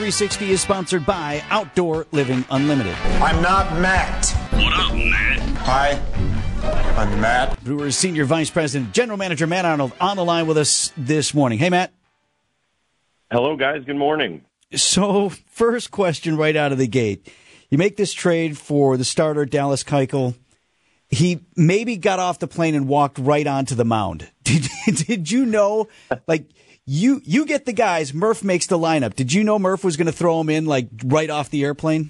360 is sponsored by Outdoor Living Unlimited. I'm not Matt. What up, Matt? Hi, I'm Matt. Brewers Senior Vice President, General Manager Matt Arnold on the line with us this morning. Hey, Matt. Hello, guys. Good morning. So, first question right out of the gate. You make this trade for the starter, Dallas Keuchel. He maybe got off the plane and walked right onto the mound. Did you know, like, you get the guys, Murph makes the lineup. Did you know Murph was going to throw him in, like, right off the airplane?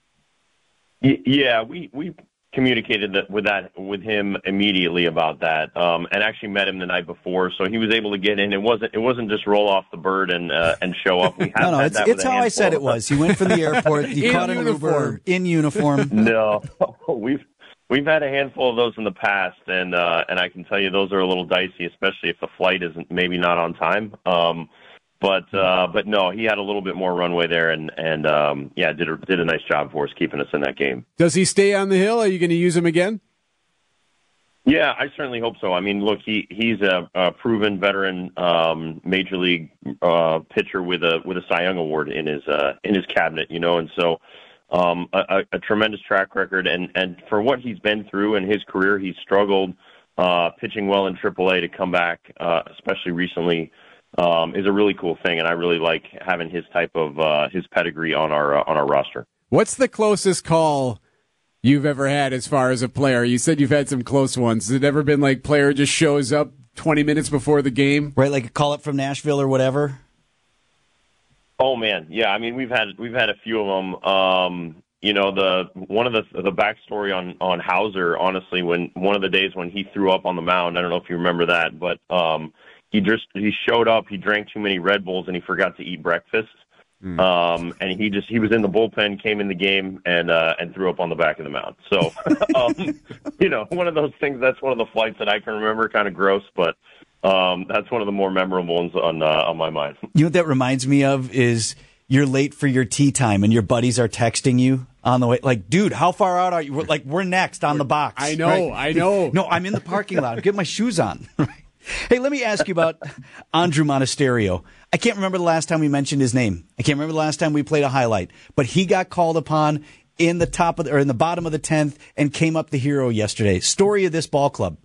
Yeah, we communicated with him immediately about that, and actually met him the night before, so he was able to get in. It wasn't just roll off the bird and show up. We no, it's how I said it was. He went from the airport, he caught an Uber in uniform. No, we've had a handful of those in the past, and I can tell you those are a little dicey, especially if the flight isn't maybe not on time. But no, he had a little bit more runway there, and did a nice job for us keeping us in that game. Does he stay on the hill? Are you going to use him again? Yeah, I certainly hope so. I mean, look, he's a proven veteran major league pitcher with a Cy Young award in his cabinet, and so a tremendous track record, and for what he's been through in his career, he's struggled pitching well in AAA to come back, especially recently. Is a really cool thing, and I really like having his type of his pedigree on our roster. What's the closest call you've ever had as far as a player? You said you've had some close ones. Has it ever been like player just shows up 20 minutes before the game? Right, like a call up from Nashville or whatever? Oh man, yeah. I mean, we've had a few of them. One of the backstory on Hauser, honestly, when one of the days when he threw up on the mound, I don't know if you remember that, but he showed up, he drank too many Red Bulls, and he forgot to eat breakfast. And he was in the bullpen, came in the game, and threw up on the back of the mound. So, one of those things. That's one of the flights that I can remember. Kind of gross, but that's one of the more memorable ones on my mind. You know what that reminds me of is you're late for your tea time, and your buddies are texting you on the way. Like, dude, how far out are you? We're next on the box. I know, right? I know. No, I'm in the parking lot. Get my shoes on. Hey, let me ask you about Andrew Monasterio. I can't remember the last time we mentioned his name. I can't remember the last time we played a highlight. But he got called upon in the in the bottom of the 10th and came up the hero yesterday. Story of this ball club.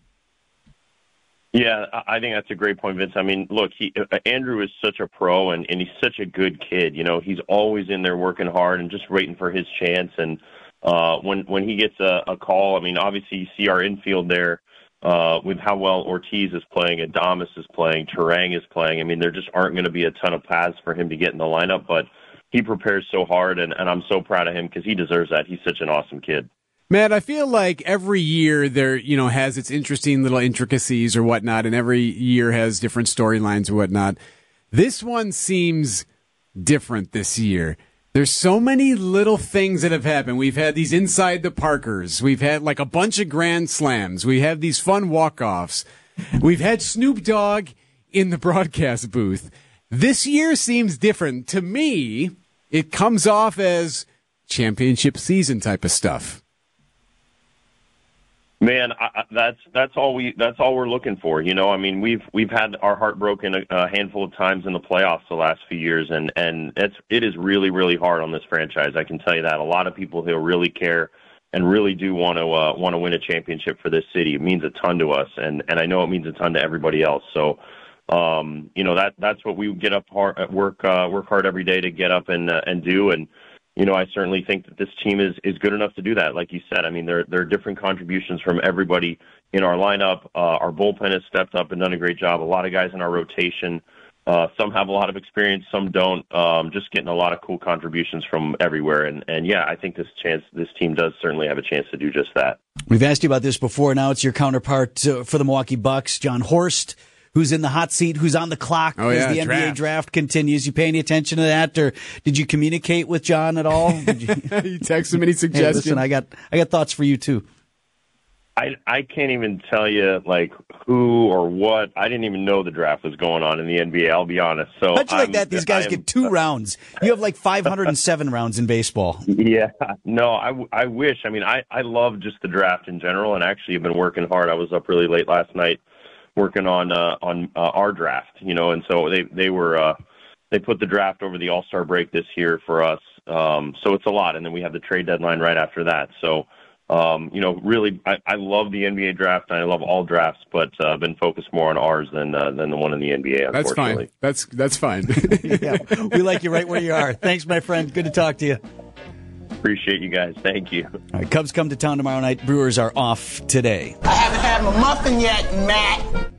Yeah, I think that's a great point, Vince. I mean, look, Andrew is such a pro, and he's such a good kid. He's always in there working hard and just waiting for his chance. And when he gets a call, I mean, obviously you see our infield there. With how well Ortiz is playing, Adames is playing, Turang is playing. I mean, there just aren't going to be a ton of paths for him to get in the lineup, but he prepares so hard, and I'm so proud of him because he deserves that. He's such an awesome kid. Matt, I feel like every year there, has its interesting little intricacies or whatnot, and every year has different storylines or whatnot. This one seems different this year. There's so many little things that have happened. We've had these inside the Parkers. We've had like a bunch of grand slams. We have these fun walk-offs. We've had Snoop Dogg in the broadcast booth. This year seems different. To me, it comes off as championship season type of stuff. Man, that's all we're looking for. I mean, we've had our heart broken a handful of times in the playoffs the last few years, and it is really, really hard on this franchise. I can tell you that. A lot of people who really care and really do want to win a championship for this city. It means a ton to us, and I know it means a ton to everybody else. So, that's what we get up hard, work hard every day to get up and do. And I certainly think that this team is good enough to do that. Like you said, I mean, there are different contributions from everybody in our lineup. Our bullpen has stepped up and done a great job. A lot of guys in our rotation. Some have a lot of experience, some don't. Just getting a lot of cool contributions from everywhere. And yeah, I think this team does certainly have a chance to do just that. We've asked you about this before. Now it's your counterpart for the Milwaukee Bucks, John Horst, who's in the hot seat, who's on the clock as the NBA draft continues. You pay any attention to that, or did you communicate with John at all? You text him any suggestions? Hey, listen, I got thoughts for you too. I can't even tell you like who or what. I didn't even know the draft was going on in the NBA. I'll be honest. So how'd you like that? These guys get 2 rounds. You have like 507 rounds in baseball. Yeah, no, I wish. I mean, I love just the draft in general, and actually have been working hard. I was up really late last night working on our draft, and so they were they put the draft over the All-Star break this year for us. So it's a lot. And then we have the trade deadline right after that. So, really, I love the NBA draft, and I love all drafts, but I've been focused more on ours than the one in the NBA, unfortunately. That's fine. Yeah, we like you right where you are. Thanks, my friend. Good to talk to you. Appreciate you guys. Thank you. All right, Cubs come to town tomorrow night. Brewers are off today. I haven't had my muffin yet, Matt.